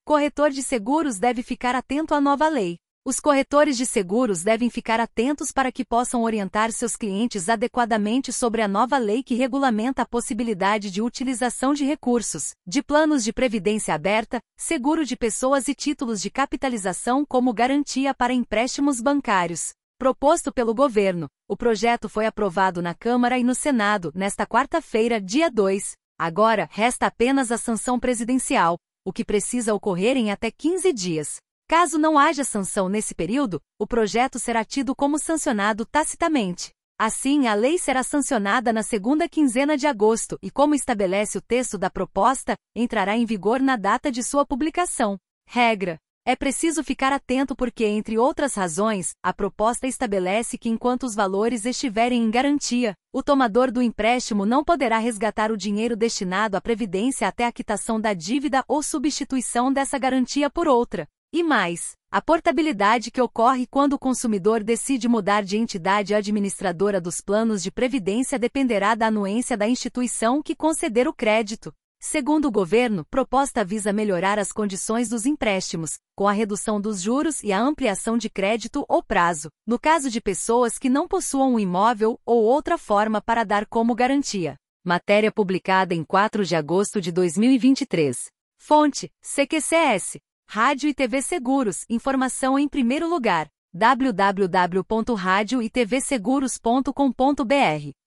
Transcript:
Corretor de seguros deve ficar atento à nova lei. Os corretores de seguros devem ficar atentos para que possam orientar seus clientes adequadamente sobre a nova lei que regulamenta a possibilidade de utilização de recursos, de planos de previdência aberta, seguro de pessoas e títulos de capitalização como garantia para empréstimos bancários. Proposto pelo governo, o projeto foi aprovado na Câmara e no Senado nesta quarta-feira, dia 2. Agora, resta apenas a sanção presidencial, o que precisa ocorrer em até 15 dias. Caso não haja sanção nesse período, o projeto será tido como sancionado tacitamente. Assim, a lei será sancionada na segunda quinzena de agosto e, como estabelece o texto da proposta, entrará em vigor na data de sua publicação. Regra: é preciso ficar atento porque, entre outras razões, a proposta estabelece que enquanto os valores estiverem em garantia, o tomador do empréstimo não poderá resgatar o dinheiro destinado à previdência até a quitação da dívida ou substituição dessa garantia por outra. E mais, a portabilidade que ocorre quando o consumidor decide mudar de entidade administradora dos planos de previdência dependerá da anuência da instituição que conceder o crédito. Segundo o governo, a proposta visa melhorar as condições dos empréstimos, com a redução dos juros e a ampliação de crédito ou prazo, no caso de pessoas que não possuam um imóvel ou outra forma para dar como garantia. Matéria publicada em 4 de agosto de 2023. Fonte: CQCS. Rádio e TV Seguros, informação em primeiro lugar. www.radioetvseguros.com.br